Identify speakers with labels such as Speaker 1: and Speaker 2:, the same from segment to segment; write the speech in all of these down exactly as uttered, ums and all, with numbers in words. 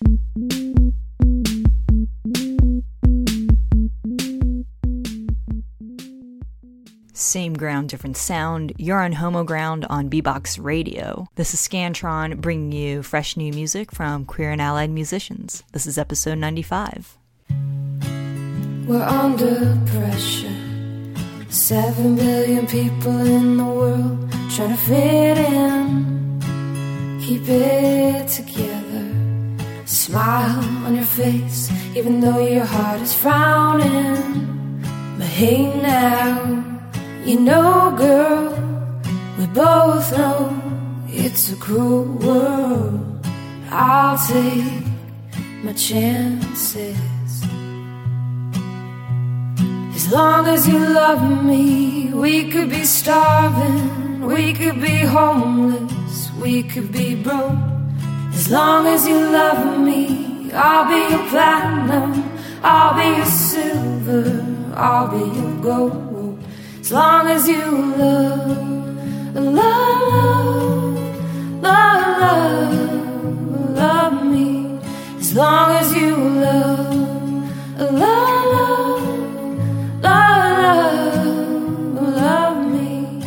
Speaker 1: Same ground, different sound. You're on Homo Ground on B-Box Radio. This is Scantron bringing you fresh new music from queer and allied musicians. This is episode ninety-five.
Speaker 2: We're under pressure. Seven billion people in the world trying to fit in. Keep it together. Smile on your face, even though your heart is frowning. But hey now, you know, girl, we both know it's a cruel world. I'll take my chances. As long as you love me, we could be starving, we could be homeless, we could be broke. As long as you love me, I'll be your platinum, I'll be your silver, I'll be your gold. As long as you love, love, love, love, love me. As long as you love, love, love, love me.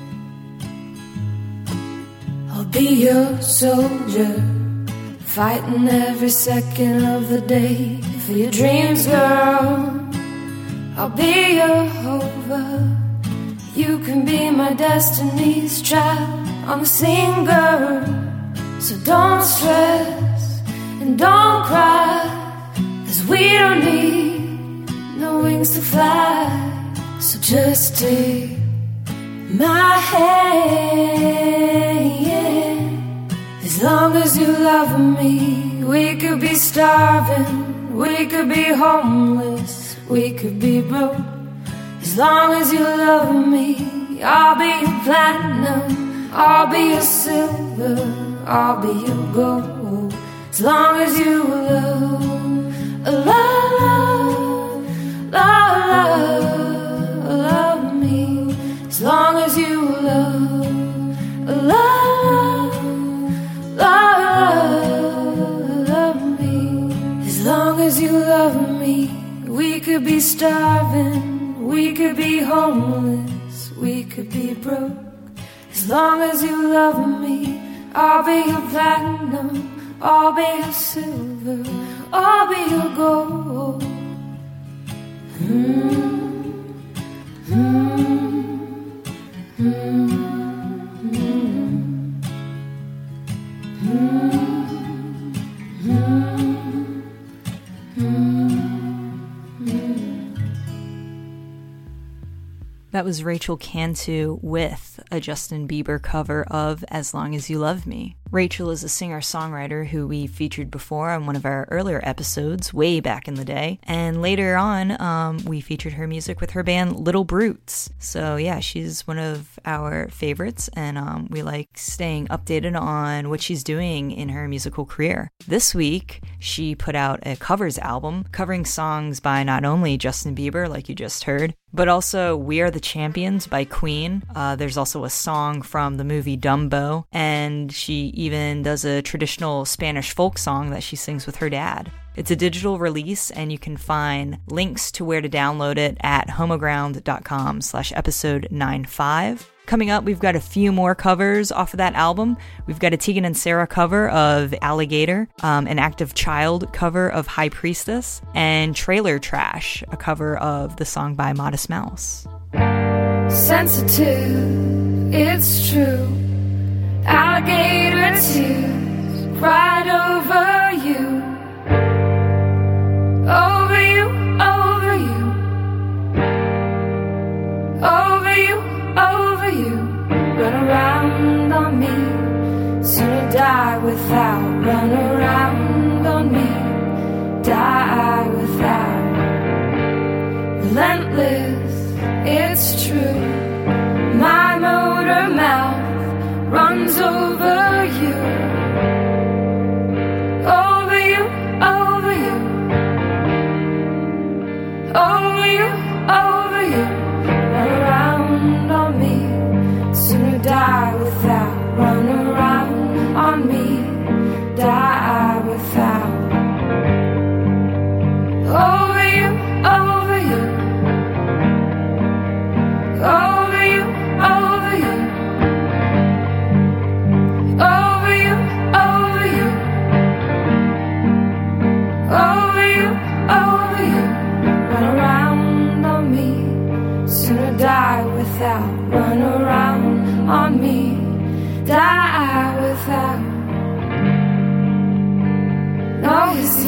Speaker 2: I'll be your soldier, fighting every second of the day for your dreams, girl. I'll be your hover. You can be my destiny's child on the singer. So don't stress and don't cry, 'cause we don't need no wings to fly. So just take my hand. As long as you love me, we could be starving, we could be homeless, we could be broke. As long as you love me, I'll be your platinum, I'll be your silver, I'll be your gold. As long as you love, love, love, love, love me. As long as you love, love, love, love me. As long as you love me, we could be starving, we could be homeless, we could be broke. As long as you love me, I'll be your platinum, I'll be your silver, I'll be your gold. Mm, mm, mm, mm, mm, mm, mm.
Speaker 1: That was Rachel Cantu with a Justin Bieber cover of As Long As You Love Me. Rachel is a singer-songwriter who we featured before on one of our earlier episodes, way back in the day. And later on, um, we featured her music with her band Little Brutes. So yeah, she's one of our favorites, and um, we like staying updated on what she's doing in her musical career. This week, she put out a covers album covering songs by not only Justin Bieber, like you just heard, but also We Are the Champions by Queen. Uh, there's also a song from the movie Dumbo, and she even does a traditional Spanish folk song that she sings with her dad. It's a digital release, and you can find links to where to download it at homoground.com slash episode ninety-five. Coming up, we've got a few more covers off of that album. We've got a Tegan and Sara cover of Alligator, um, an Active Child cover of High Priestess, and Trailer Trash, a cover of the song by Modest Mouse.
Speaker 2: Sensitive, it's true. Alligator tears cried over you. Over you, over you. Over you, over you. Run around on me. Sooner die without. Run around on me. Die without. Relentless, it's true. My motor mouth runs over you. Over you, over you. Over you, over you. Run around on me. Sooner die without. Run around on me. Die without.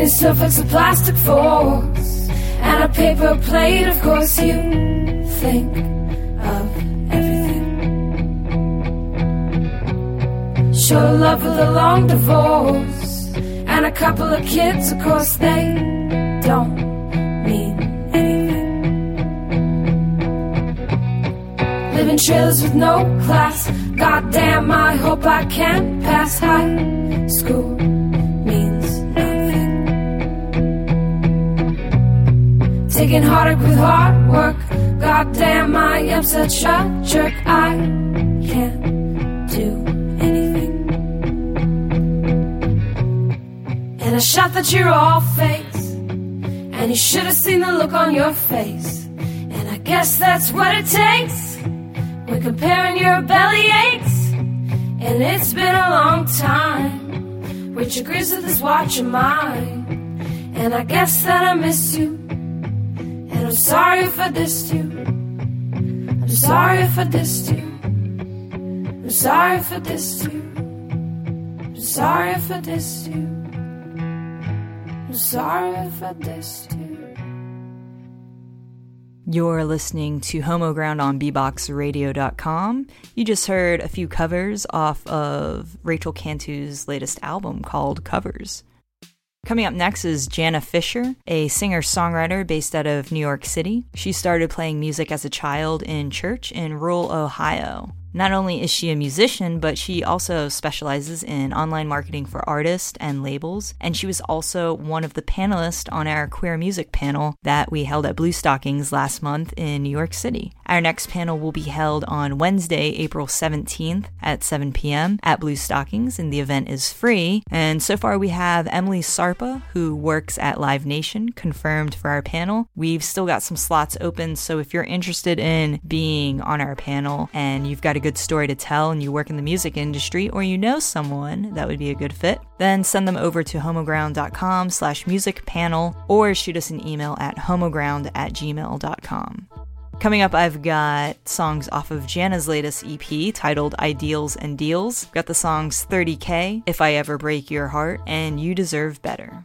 Speaker 2: eating snowflakes of plastic forks and a paper plate. Of course you think of everything. Short love with a long divorce and a couple of kids. Of course they don't mean anything. Living trailers with no class. Goddamn, I hope I can pass high school. Means nothing. Taking heartache with hard work. Goddamn, I am such a jerk. I can't do anything. And I shot that you're all fakes, and you should have seen the look on your face. And I guess that's what it takes when comparing your belly aches. And it's been a long time, which agrees with this watch of mine. And I guess that I miss you, and I'm sorry if I dissed you. I'm sorry if I dissed you. I'm sorry if I dissed you. I'm sorry if I dissed you. I'm sorry if I dissed you.
Speaker 1: You're listening to Homo Ground on b box radio dot com. You just heard a few covers off of Rachel Cantu's latest album called Covers. Coming up next is Jana Fisher, a singer-songwriter based out of New York City. She started playing music as a child in church in rural Ohio. Not only is she a musician, but she also specializes in online marketing for artists and labels, and she was also one of the panelists on our queer music panel that we held at Blue Stockings last month in New York City. Our next panel will be held on Wednesday, April seventeenth at seven p.m. at Blue Stockings, and the event is free. And so far we have Emily Sarpa, who works at Live Nation, confirmed for our panel. We've still got some slots open, so if you're interested in being on our panel and you've got a good story to tell and you work in the music industry, or you know someone that would be a good fit, then send them over to homoground.com slash music panel or shoot us an email at homoground at gmail dot com. Coming up, I've got songs off of Jana's latest E P titled Ideals and Deals. Got the songs thirty K, If I Ever Break Your Heart, and You Deserve Better.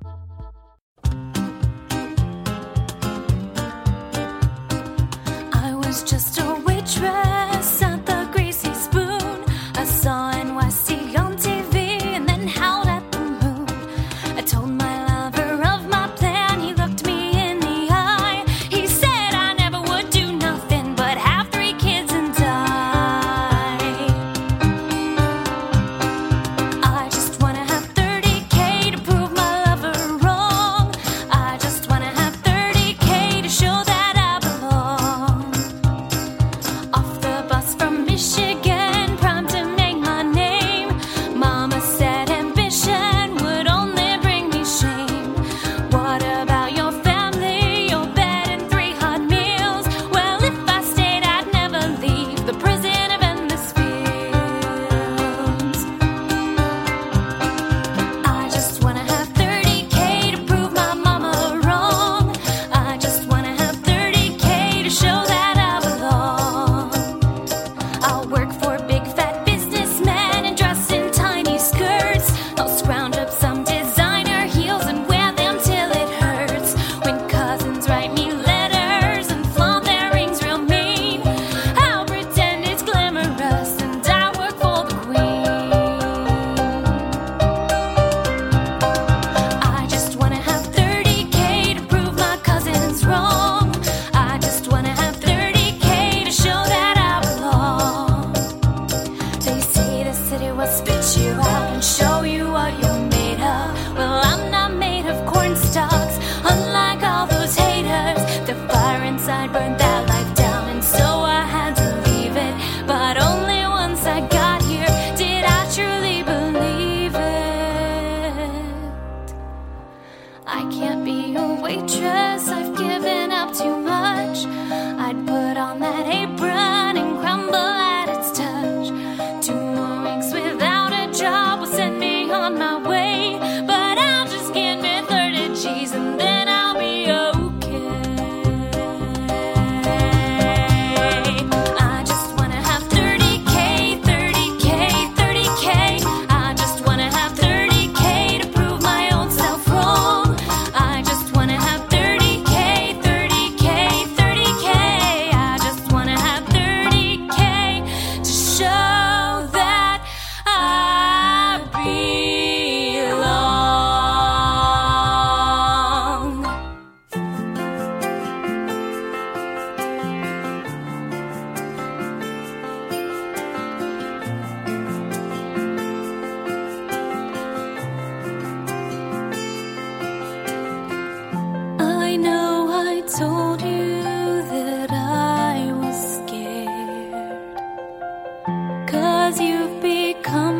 Speaker 3: I was just a waitress at the Greasy Spoon. I saw N Y C on T V and then howled at the moon. I told my lover of my plan. He looked me in the eye. He said I never would do nothing but have three kids and die. I just wanna have thirty K to prove my lover wrong. I just wanna have thirty K to show that I belong. Off the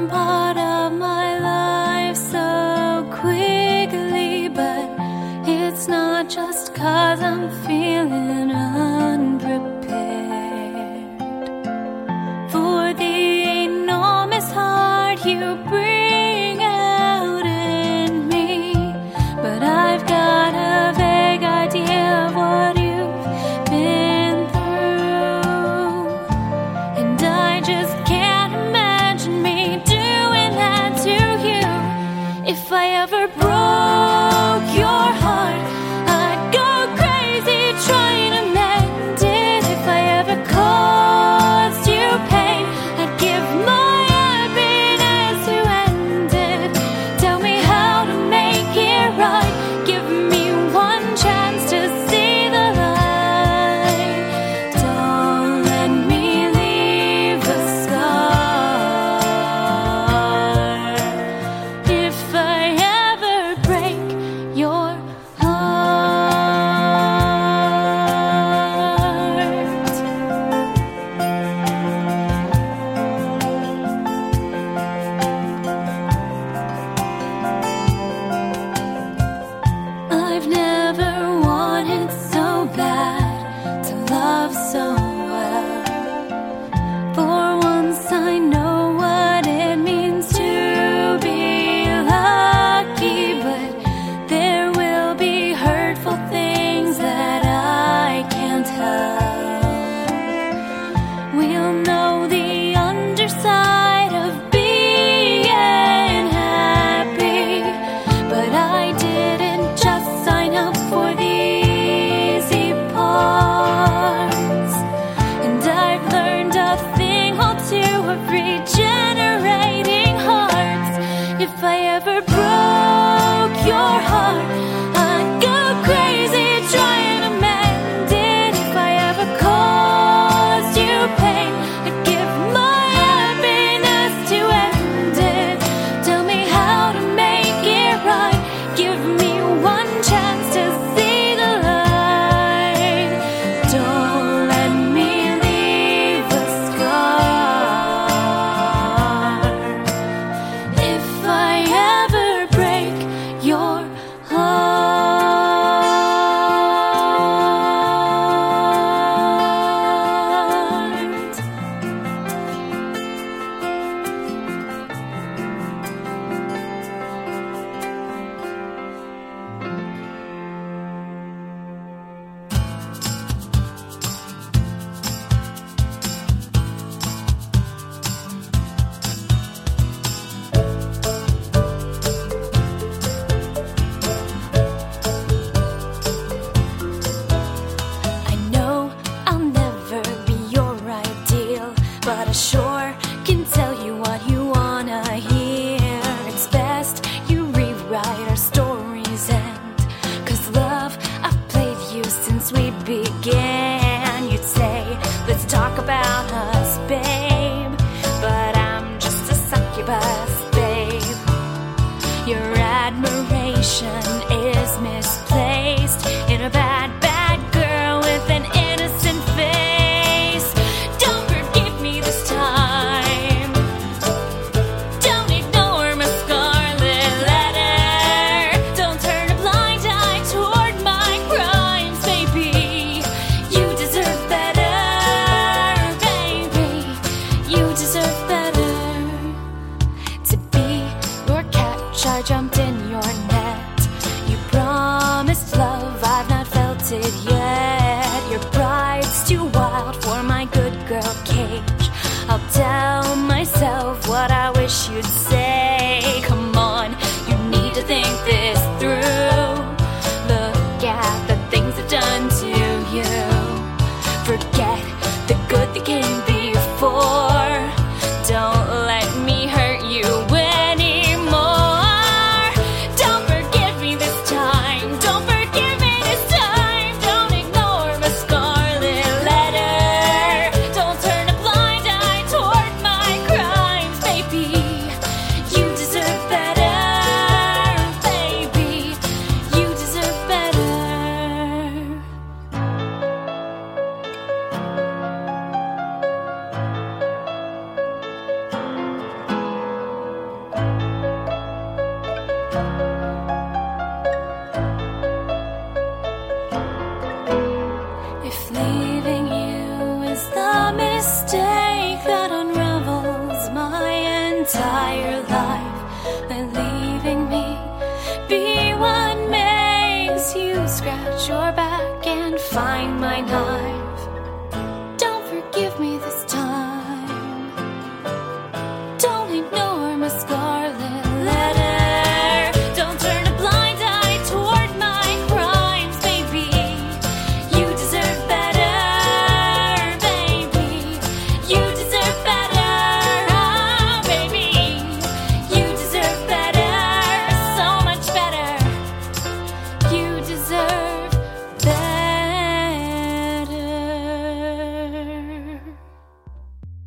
Speaker 3: part of my life so quickly, but it's not just 'cause I'm feeling unprepared for the enormous heart you bring out in me. But I've got a vague idea of what you've been through, and I just can't imagine me doing that to you. If I ever broke your heart, I'd go crazy trying to mend it. If I ever caused you pain, I'd give my happiness to end it. Tell me how to make it right. Give me one chance to see the light. Don't let me leave a scar. If I ever break your heart, I've never wanted so bad to love so well. For once I know what it means to be lucky, but there will be hurtful things that I can't help. We'll know the underside of being happy, but I didn't just sign up for the easy parts. And I've learned a thing or two of regenerating hearts. If I ever broke your heart, I'd go crazy trying to mend it. If I ever caused you pain, I'd give my happiness to end it. Tell me how to make it right. Give me one chance to see the light. Don't let me leave a scar. If I ever break your heart. I know I'll never be your ideal, but I sure can tell you what you wanna hear. It's best you rewrite our story's end, 'cause love, I've played you since we began. You'd say, let's talk about us, babe, but I'm just a succubus, babe. Your admiration is misplaced in a bad, bad girl with an innocent face. Don't forgive me this time. Don't ignore my scarlet letter. Don't turn a blind eye toward my crimes, baby. You deserve better, baby. You deserve better. To be your catch, I jumped in your net. You promised love, I've not felt it yet. Your pride's too wild for my good girl cage. I'll tell myself what I wish you'd say. Come on, you need to think this through. Look at the things I've done to you. Forget the good that came before. Don't let me hurt you anymore. Don't forgive me this time. Don't forgive me this time. Don't ignore my scarlet letter. Don't turn a blind eye toward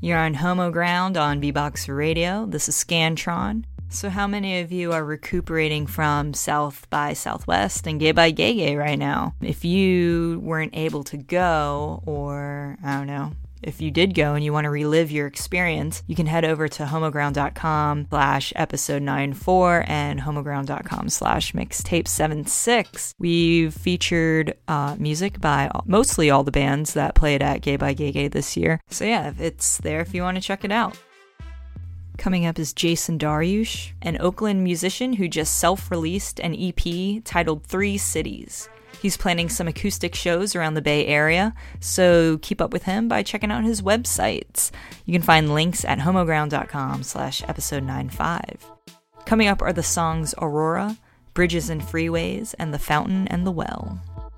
Speaker 1: You're on Homo Ground on V-Box Radio. This is Scantron. So how many of you are recuperating from South by Southwest and Gay by Gay Gay right now? If you weren't able to go, or I don't know, if you did go and you want to relive your experience, you can head over to homoground.com slash episode ninety-four and homoground.com slash mixtape seventy-six. We've featured uh, music by mostly all the bands that played at Gay by Gay Gay this year. So yeah, it's there if you want to check it out. Coming up is Jason Dariush, an Oakland musician who just self-released an E P titled Three Cities. He's planning some acoustic shows around the Bay Area, so keep up with him by checking out his websites. You can find links at homoground.com slash episode ninety-five. Coming up are the songs Aurora, Bridges and Freeways, and The Fountain and the Well.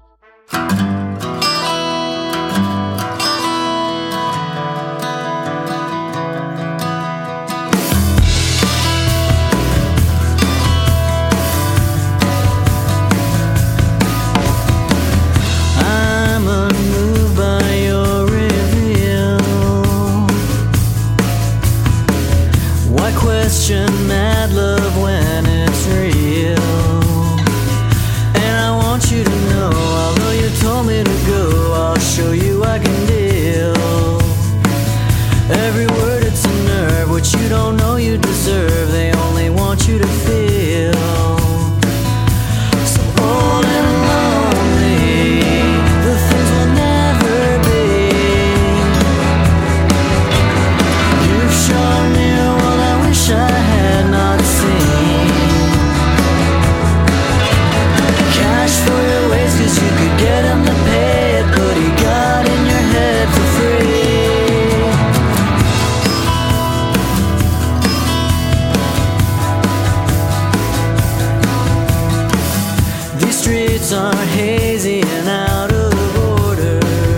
Speaker 4: Question mad love when it's real, and I want you to know, although you told me to go, I'll show you I can deal. Every word, it's a nerve, what you don't know you deserve, they only want you to feel so old and lonely, the things will never be. You've shown me I had not seen. Cash for your ways, cause you could get him to pay it, but he got in your head for free. These streets are hazy and out of order.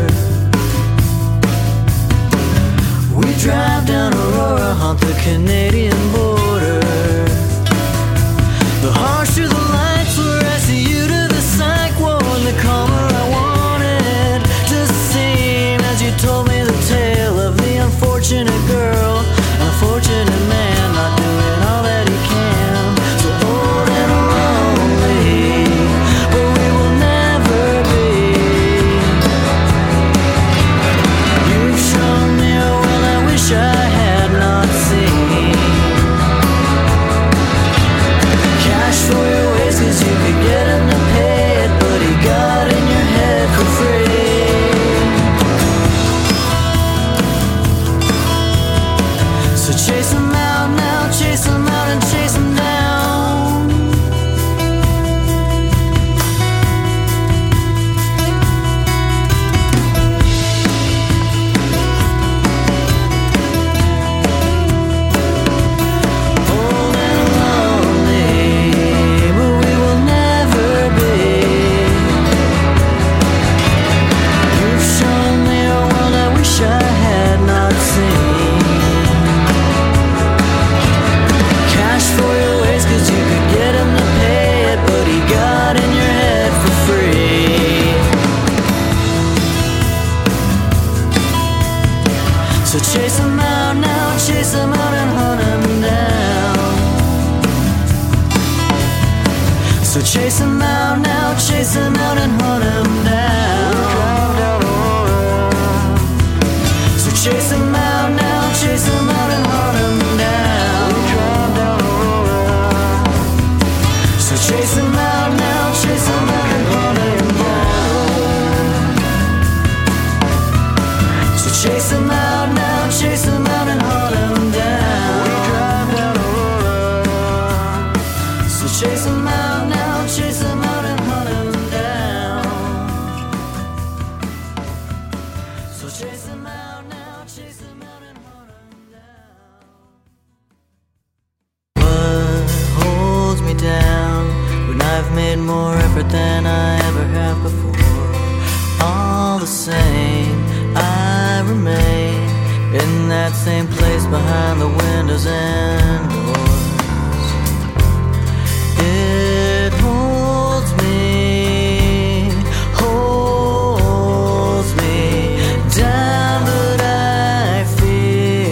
Speaker 4: We drive down Aurora, hunt the Canadian border. The harsher the lights were, I see you to the psych ward. The calmer I wanted to seem, as you told me the tale of the unfortunate girl, unfortunate man not doing all that he can. So old and lonely, but we will never be. You've shown me a world I wish I had not seen. Cash for your ways, cause you could get him to pay it, but he got in your head for free. So chase him out now, chase him out and chase him down. Old and lonely, but we will never be. You've shown me a world I wish I had not seen. Cash for your ways, cause you could get him to pay it, but he got in your head for free. So chase him out now, chase him out and hunt him down. So chase him out now, chase him out and hunt him down. So chase him out now, chase him out and hunt him down. So chase him out now, chase him out and hunt him down. So chase him out now, chase him out and hunt him down. So chase him out now, chase him out and hunt him down. So chase him out now, chase him out and hunt him down. What holds me down when I've made more effort than I ever have before? All the same, I remain in that same place behind the windows and doors. It holds me, holds me down, but I feel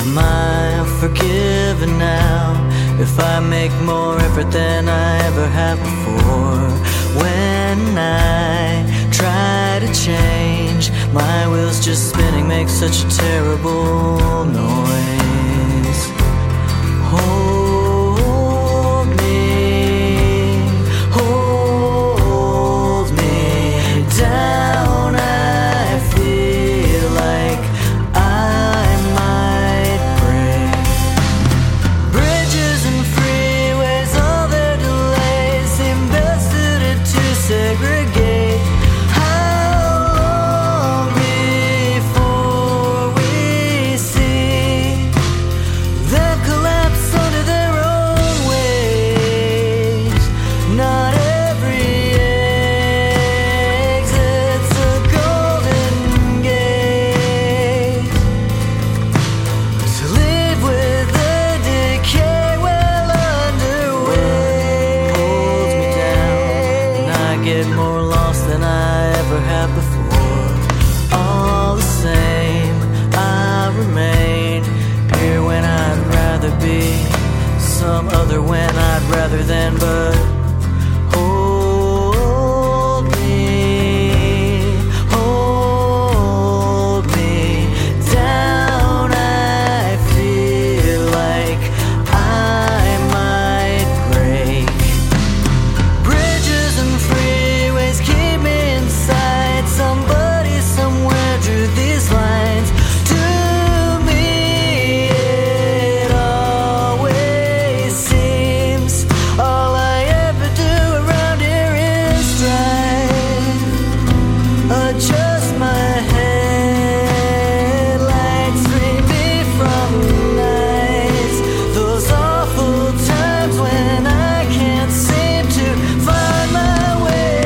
Speaker 4: Am I forgiven now if I make more effort than I ever have before? When I try to change, my wheels just spinning make such a terrible noise. Hold me, hold me down. I feel like I might break. Bridges and freeways, all their delays seem best suited to segregate. How long before we see them collapse under their own waves? Not every exit's a golden gate. To live with the decay well underway holds me down, and I get more lost than I ever have before. All the same, I remain here when I'd rather be some other when I'd rather than, but hold me, hold me down. I feel like I might break. Bridges and freeways keep me inside. Somebody somewhere drew these lines. To me it always seems all I ever do around here is drive. Adjust my headlights, free me from nights. Those awful times when I can't seem to find my way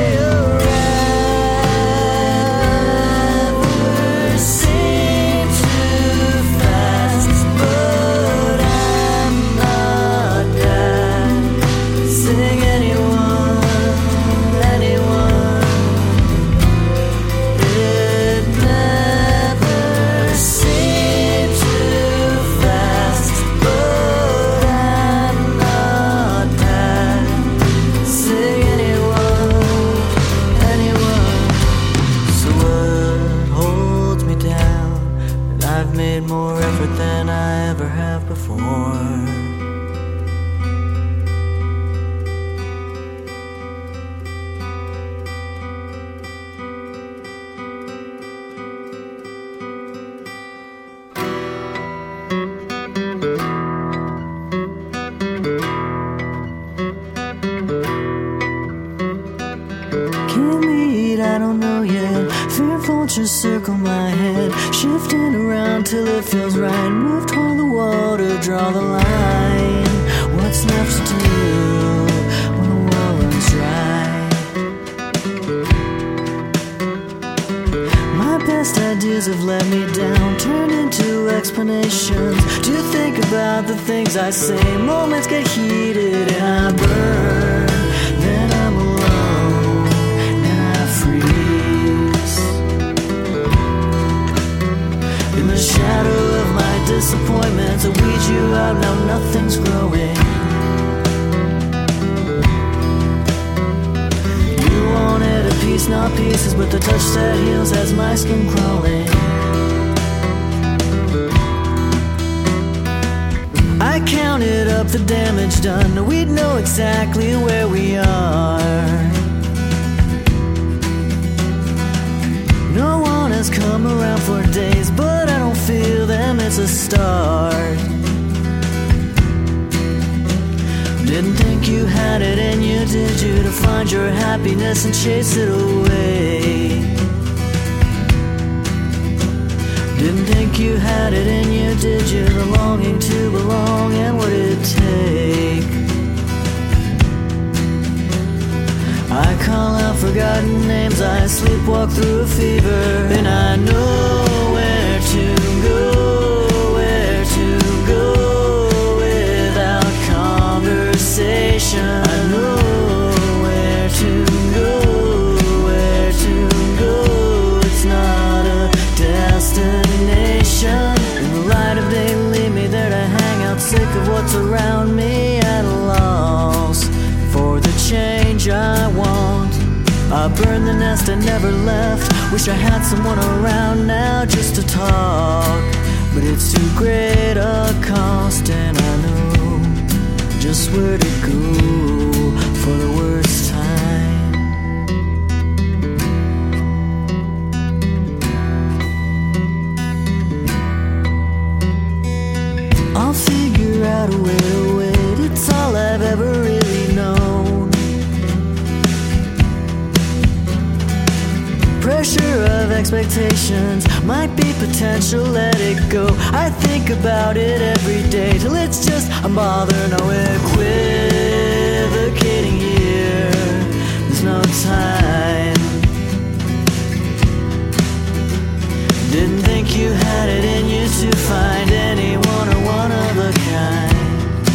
Speaker 4: around. Never seem too fast, but I'm not done. Sing anyone, anyone. It never seemed too fast, but I'm not done. Sing anyone, anyone. So what holds me down? And I've made more effort than I ever have before. Can't meet, I don't know yet. Fear vultures circle my head, shifting around till it feels right. Move toward the water, draw the line. What's left to do when the well runs dry? My best ideas have let me down, turned into explanations. To think about the things I say, moments get heated and I burn. Then I'm alone and I freeze. In the shadow of my disappointments, I weed you out, now nothing's growing. You wanted a piece, not pieces, but the touch that heals has my skin crawling. I counted up the damage done, we'd know exactly where we are. No one has come around for days, but I don't feel them, it's a start. Didn't think you had it in you, did you, to find your happiness and chase it away? Didn't think you had it in you, did you, the longing to belong, and what it take? I call out forgotten names, I sleepwalk through a fever, and I know where to go, where to go without conversation. I know where to go, where to go. It's not a destination. In the light of day, lead me past I never left. Wish I had someone around now just to talk, but it's too great a cost, and I know just where to go for the worst time. I'll figure out a way to wait, it's all I've ever really known. Pressure of expectations might be potential, let it go. I think about it every day till it's just unbothered. No equivocating here, there's no time. Didn't think you had it in you to find anyone or one of a kind.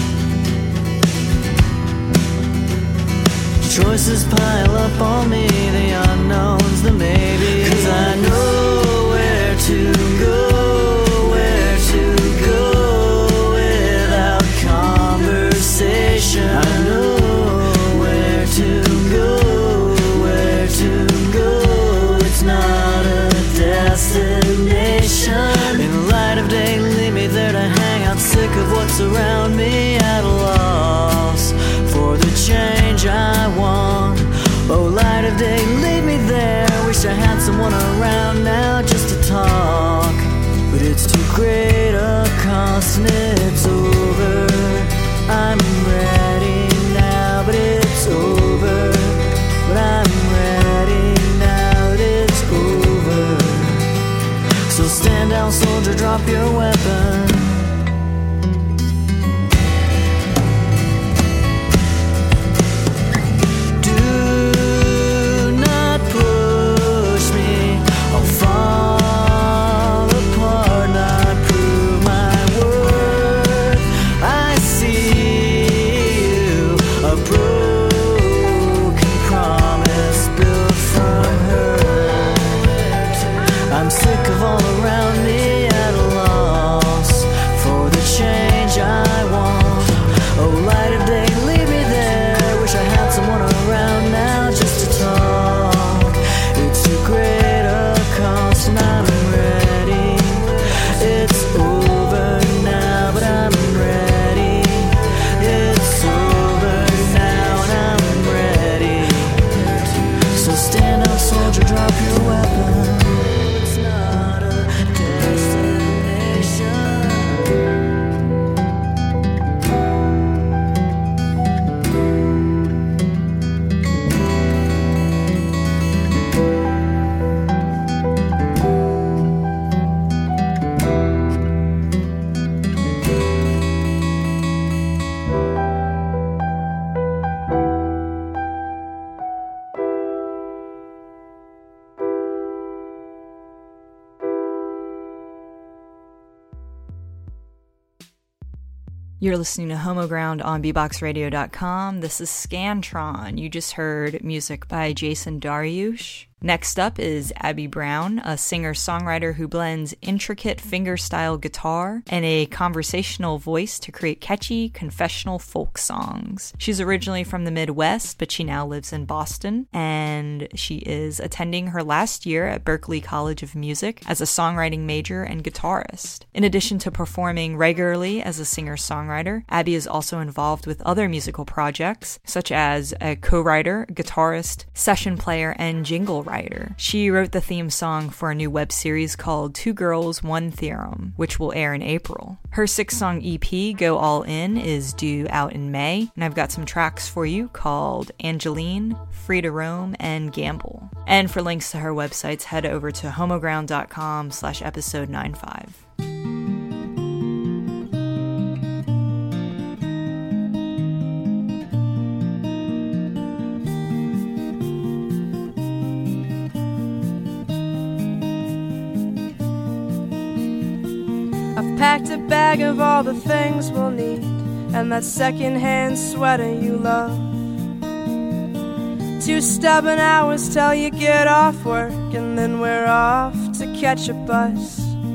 Speaker 4: Choices pile up on me, the unknowns, the maybes. Cause I know where to go, where to go without conversation. I know where to go, where to go. It's not a destination. In the light of day, leave me there to hang out, sick of what's around me, at a loss for the change I want. Oh, light of day, leave me there. Wish I had someone around now just to talk, but it's too great a cost, and it's over. I'm ready now, but it's over. But I'm ready now, but it's over. So stand down, soldier, drop your weapon. I'm sick of all around me, at a loss for the change I want. Oh, light of day, leave me there. Wish I had someone around now just to talk. It's too great a cost, and I'm ready. It's over now, but I'm ready. It's over now, and I'm ready. So stand up, soldier, drop your weapon.
Speaker 1: You're listening to Homo Ground on beatbox radio dot com. This is Scantron. You just heard music by Jason Dariush. Next up is Abby Brown, a singer-songwriter who blends intricate fingerstyle guitar and a conversational voice to create catchy, confessional folk songs. She's originally from the Midwest, but she now lives in Boston, and she is attending her last year at Berklee College of Music as a songwriting major and guitarist. In addition to performing regularly as a singer-songwriter, Abby is also involved with other musical projects, such as a co-writer, guitarist, session player, and jingle writer. She wrote the theme song for a new web series called Two Girls, One Theorem, which will air in April. Her six-song E P, Go All In, is due out in May, and I've got some tracks for you called Angeline, Free to Roam, and Gamble. And for links to her websites, head over to homoground.com slash episode 95.
Speaker 5: Packed a bag of all the things we'll need, and that second-hand sweater you love. Two stubborn hours till you get off work, and then we're off to catch a bus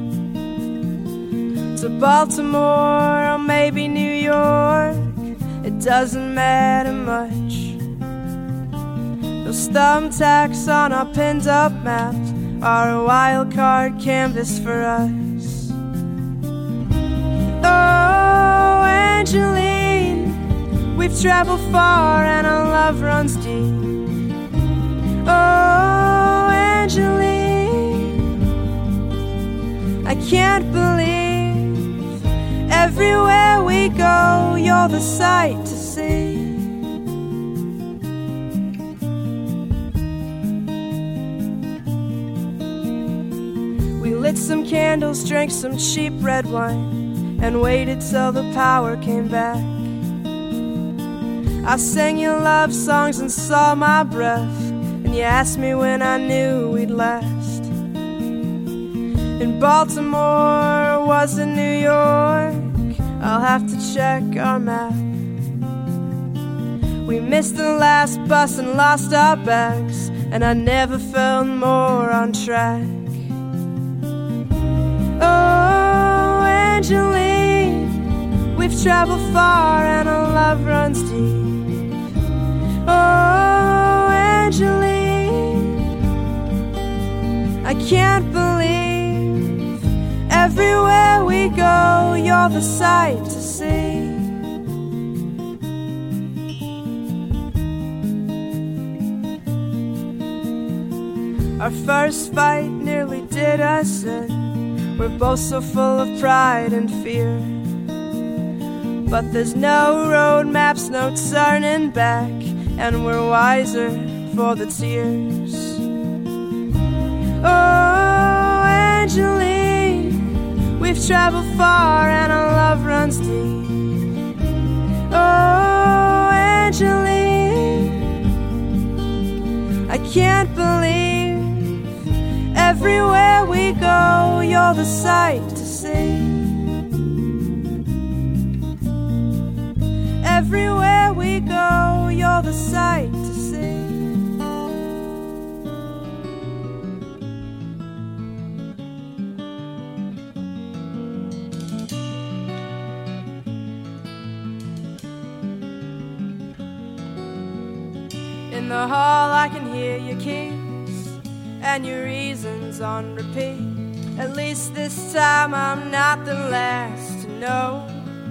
Speaker 5: to Baltimore or maybe New York. It doesn't matter much. Those thumbtacks on our pinned up map are a wild card canvas for us. Oh, Angeline, we've traveled far and our love runs deep. Oh, Angeline, I can't believe everywhere we go, you're the sight to see. We lit some candles, drank some cheap red wine, and waited till the power came back. I sang you love songs and saw my breath, and you asked me when I knew we'd last. In Baltimore, was it New York? I'll have to check our map. We missed the last bus and lost our bags, and I never felt more on track. Oh, Angeline, we've traveled far and our love runs deep. Oh, Angeline, I can't believe everywhere we go, you're the sight to see. Our first fight nearly did us in. We're both so full of pride and fear, but there's no road maps, no turning back, and we're wiser for the tears. Oh, Angeline, we've traveled far and our love runs deep. Oh, Angeline, I can't believe everywhere we go, you're the sight to see. Everywhere we go, you're the sight to see. In the hall I can hear your keys and your reasons on repeat. At least this time I'm not the last to know.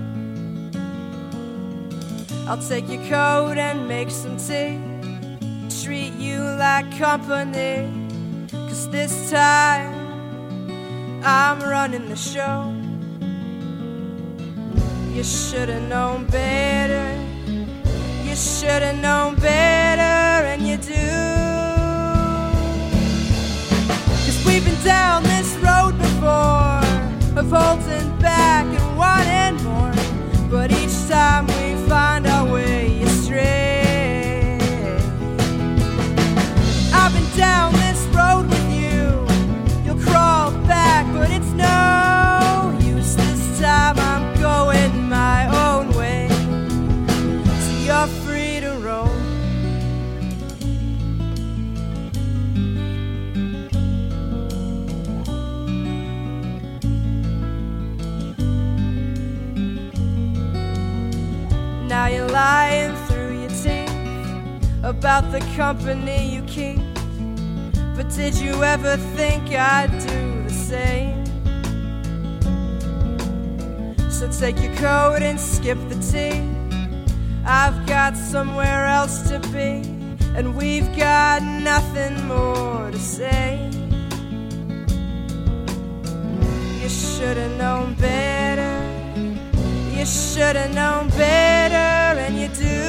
Speaker 5: I'll take your coat and make some tea, treat you like company, 'cause this time I'm running the show. You should've known better, you should've known better, and you do. We've been down this road before, of holding back and wanting more, but each time we find our way astray. I've been down this road with you, you'll crawl back, but it's no use. This time I'm going my own way, so you're free to roam. Now you're lying through your teeth about the company you keep, but did you ever think I'd do the same? So take your coat and skip the tea. I've got somewhere else to be, and we've got nothing more to say. You should've known better, you should've known better, and you do.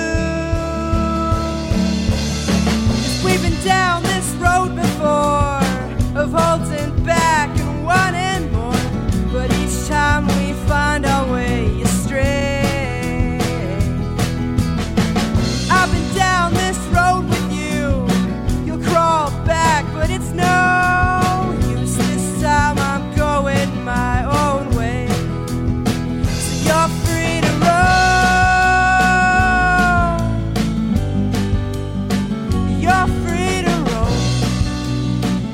Speaker 5: 'Cause we've been down this road before, of holding back and wanting more, but each time we find our way astray. I've been down this road with you, you'll crawl back, but it's no use. This time I'm going my own way, so you're free to roam. You're free to roam.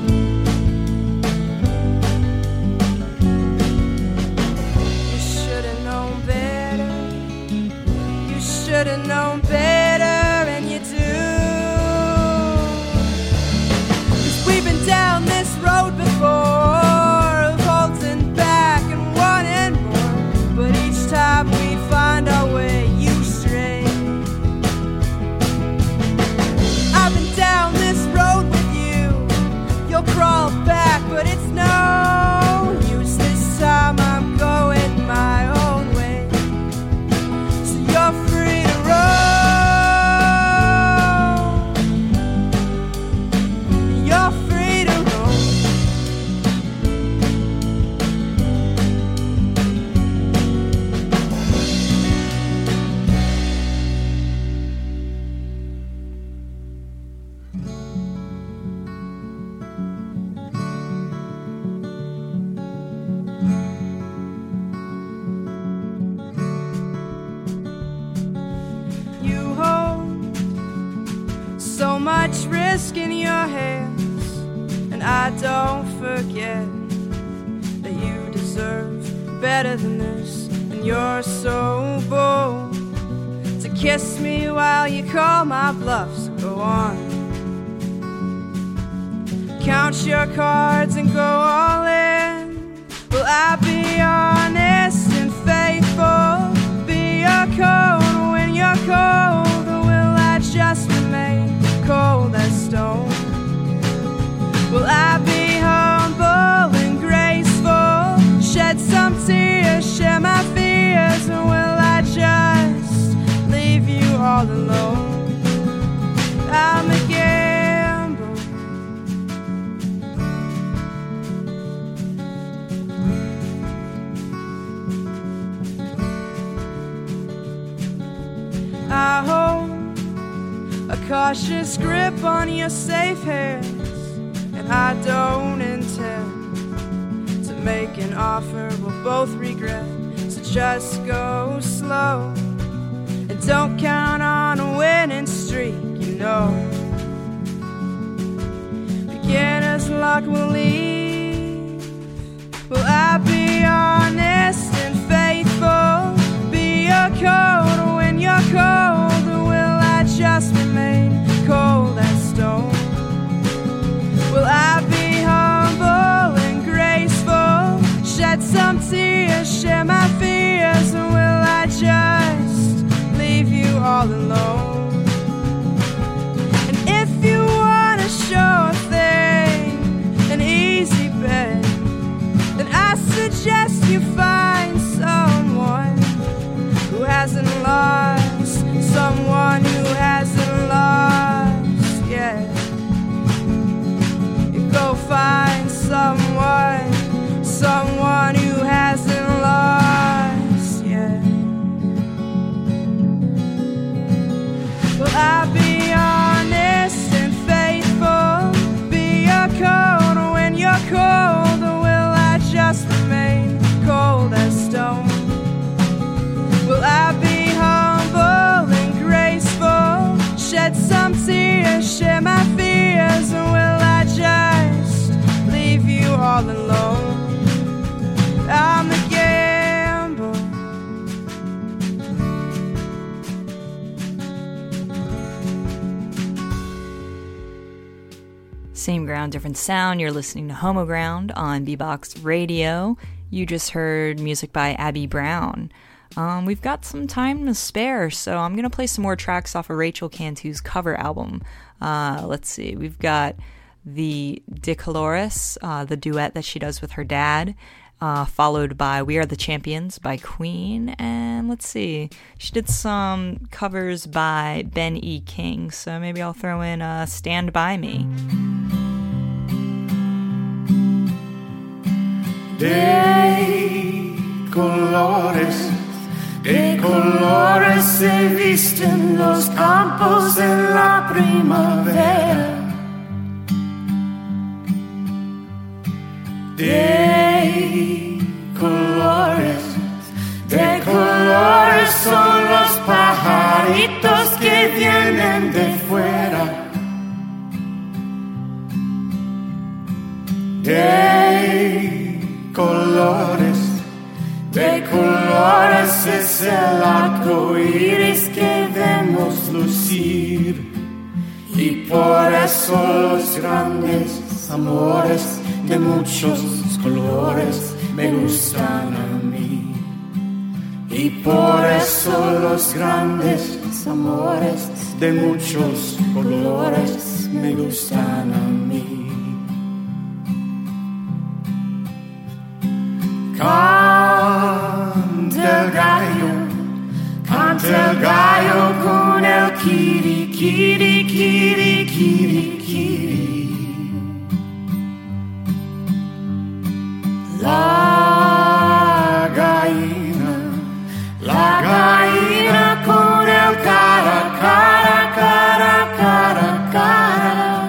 Speaker 5: back, but it's no use this time. I'm going my own way. So you're free to roam. You're free to roam. You hold so much risk in your hands, and I don't forget that you deserve better than this. And you're so bold to kiss me while you call my bluff. So go on, count your cards and go all in. Will I be honest and faithful? Be your cold when you're cold, or will I just remain cold as stone? Will I be humble and graceful, shed some tears, share my fears, or will I just leave you all alone? I'm a gamble. I hold a cautious grip on your safe hands, and I don't intend to make an offer we'll both regret. So just go slow, and don't count on a winning streak, you know. Beginner's luck will leave. Will I be honest and faithful? Be your cold when you're cold, or will I just remain cold as stone? Will I be humble and graceful, shed some tears, share my fears, or will I just leave you all alone? And if you want a sure thing, an easy bet, then I suggest you find someone who hasn't lost, someone who hasn't lost yet. You go find someone, someone who hasn't lost yet. Will I be honest and faithful? Be your cold when you're cold, or will I just remain cold as stone? Will I be humble and graceful, shed some tears, share my fears, or will I just leave you all alone? I'm a gamble.
Speaker 1: Same ground, different sound. You're listening to Homo Ground on B-Box Radio. You just heard music by Abby Brown. Um, we've got some time to spare, so I'm going to play some more tracks off of Rachel Cantu's cover album. Uh, let's see. We've got the De Colores, uh, the duet that she does with her dad, uh, followed by We Are the Champions by Queen, and let's see. She did some covers by Ben E. King, so maybe I'll throw in uh, Stand By Me.
Speaker 6: De colores, de colores se visten los campos en la primavera. De colores, de colores son los pajaritos que vienen de fuera. De colores, de colores es el arco iris que vemos lucir, y por eso los grandes amores de muchos colores me gustan a mí, y por eso los grandes amores de muchos colores me gustan a mí. Canta el gallo, canta el gallo con el kiri, kiri, kiri, kiri, kiri. La gallina, la gallina con el cara, cara, cara, cara, cara.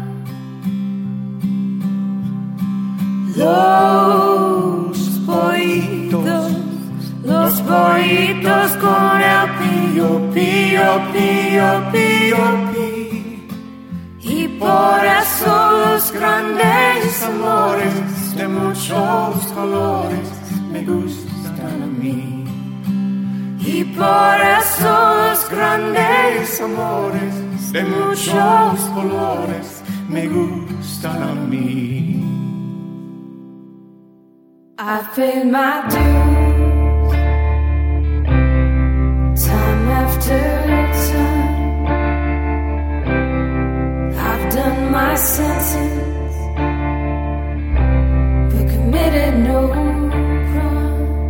Speaker 6: Los pollitos, los pollitos con el pío, pío, pío, pío, pío. Y por eso los grandes amores de muchos colores me gustan a mí. Y por eso los grandes amores de muchos colores me gustan a mí.
Speaker 2: I've paid my dues, time after time. I've done my sentence, but committed no crime.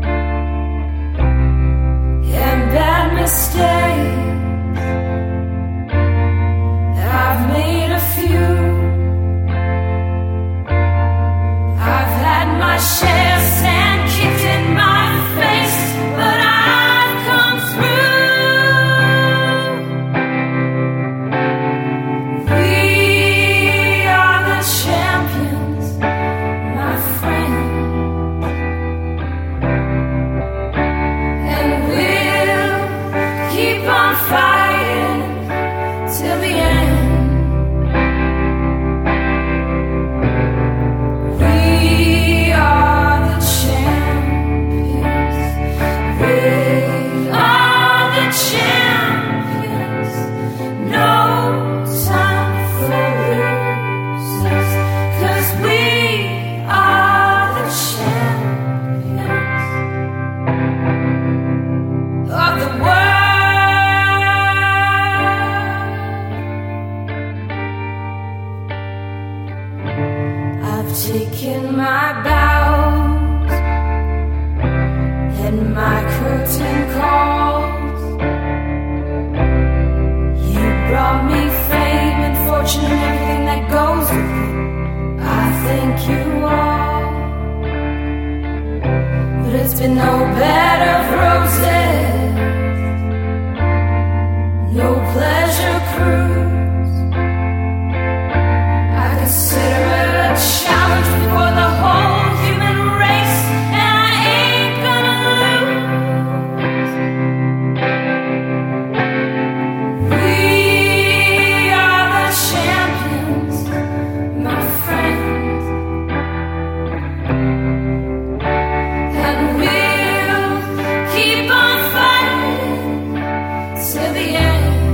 Speaker 2: And bad mistakes, I've made a few. I've had my share, sand kicked in my face, but I've come through. We are the champions, my friend, and we'll keep on fighting till the end. Taking my bows and my curtain calls. You brought me fame and fortune and everything that goes with it. I thank you all, but it's been no bed of roses, no pleasure cruise. I consider it a challenge for the whole human race, and I ain't gonna lose. We are the champions, my friends, and we'll keep on fighting till the end.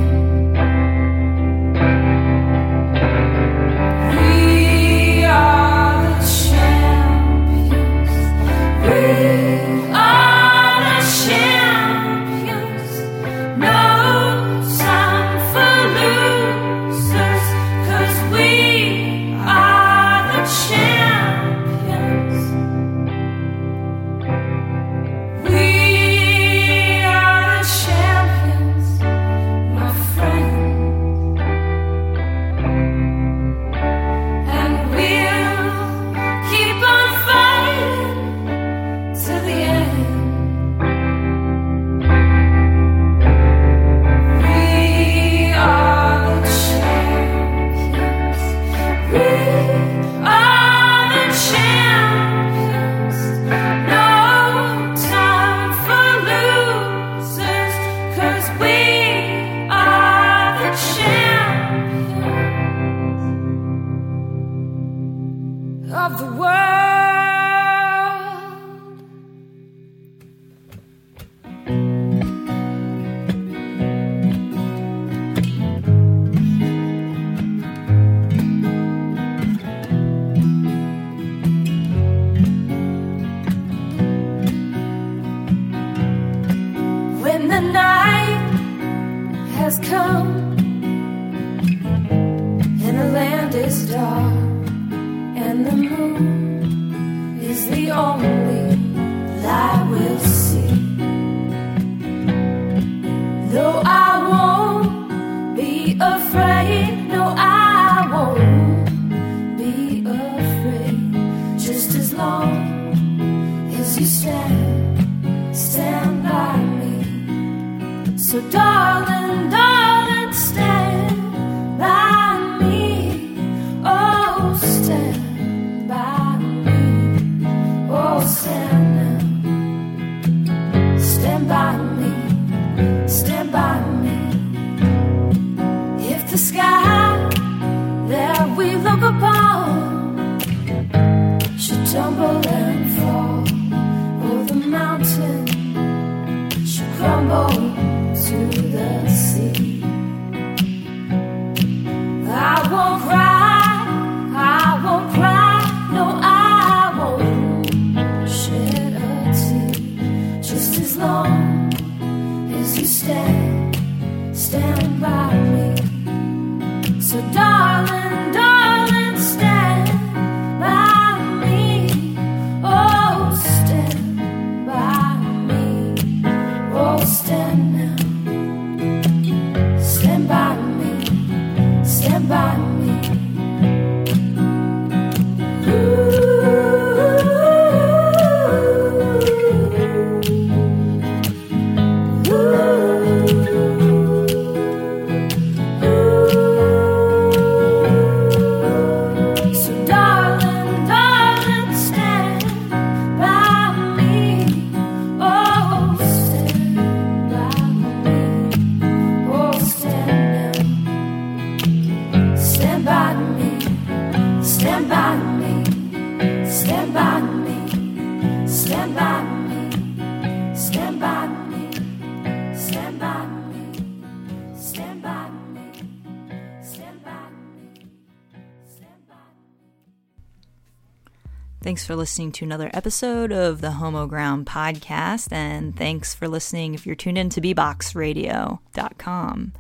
Speaker 2: Of the world. When the night has come and the land is dark and the moon So darling, darling, stand by me. Oh, stand by me. Oh, stand now. Stand by me. Stand by me. If the sky that we look upon should tumble and fall, or the mountain should crumble to the sea, I won't cry, I won't cry, no, I won't shed a tear, just as long as you stand, stand by me. So darling, darling, stand by me. Oh, stand by me. Oh, stand now. Stand by me. Stand by me.
Speaker 1: Thanks for listening to another episode of the Homo Ground podcast, and thanks for listening if you're tuned in to b box radio dot com.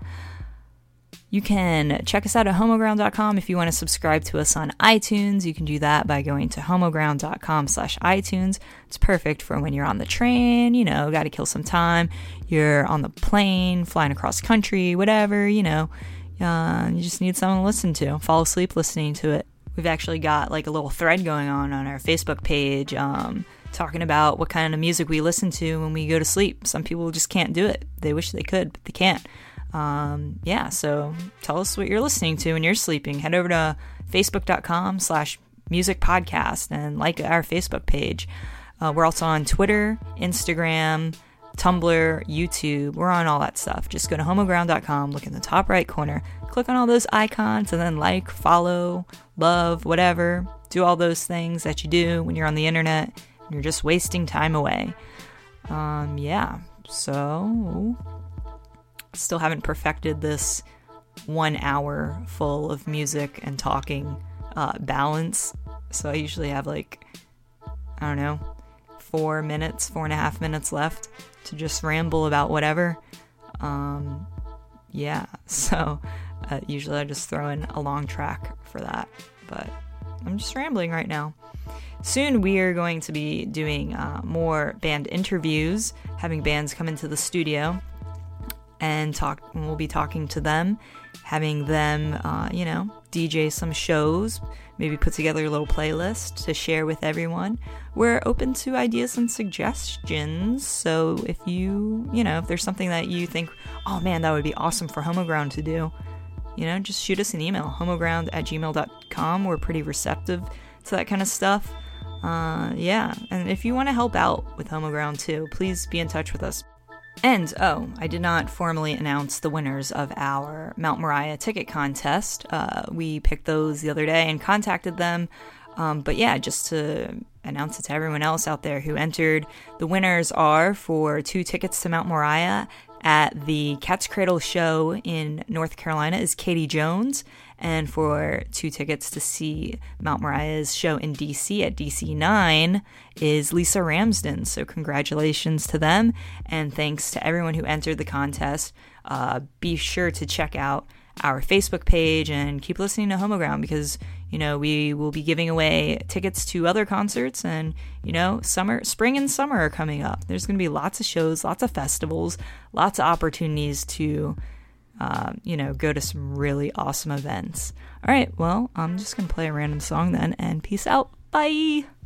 Speaker 1: You can check us out at homo ground dot com if you want to subscribe to us on iTunes. You can do that by going to homo ground dot com slash iTunes. It's perfect for when you're on the train, you know, got to kill some time. You're on the plane, flying across country, whatever, you know. Uh, you just need someone to listen to. Fall asleep listening to it. We've actually got like a little thread going on on our Facebook page um, talking about what kind of music we listen to when we go to sleep. Some people just can't do it. They wish they could, but they can't. Um, yeah, so tell us what you're listening to when you're sleeping. Head over to facebook dot com slash music podcast and like our Facebook page. Uh, we're also on Twitter, Instagram, Tumblr, YouTube. We're on all that stuff. Just go to homo ground dot com, look in the top right corner, click on all those icons, and then like, follow, love, whatever. Do all those things that you do when you're on the internet and you're just wasting time away. Um, yeah, so still haven't perfected this one hour full of music and talking uh, balance. So I usually have like, I don't know, four minutes, four and a half minutes left to just ramble about whatever. Um, yeah, so uh, usually I just throw in a long track for that, but I'm just rambling right now. Soon we are going to be doing uh, more band interviews, having bands come into the studio and talk. And we'll be talking to them, having them, uh, you know, D J some shows, maybe put together a little playlist to share with everyone. We're open to ideas and suggestions, so if you, you know, if there's something that you think, oh man, that would be awesome for Homo Ground to do, you know, just shoot us an email, homo ground at gmail dot com. We're pretty receptive to that kind of stuff. Uh, yeah, and if you want to help out with Homo Ground too, please be in touch with us. And, oh, I did not formally announce the winners of our Mount Moriah ticket contest. Uh, we picked those the other day and contacted them. Um, but yeah, just to announce it to everyone else out there who entered, the winners are for two tickets to Mount Moriah at the Cat's Cradle show in North Carolina is Katie Jones, and for two tickets to see Mount Moriah's show in D C at D C nine is Lisa Ramsden. So congratulations to them, and thanks to everyone who entered the contest. Uh, be sure to check out our Facebook page and keep listening to Homo Ground, because, you know, we will be giving away tickets to other concerts, and, you know, summer, spring and summer are coming up. There's going to be lots of shows, lots of festivals, lots of opportunities to, uh, you know, go to some really awesome events. All right, well, I'm just going to play a random song then, and peace out. Bye.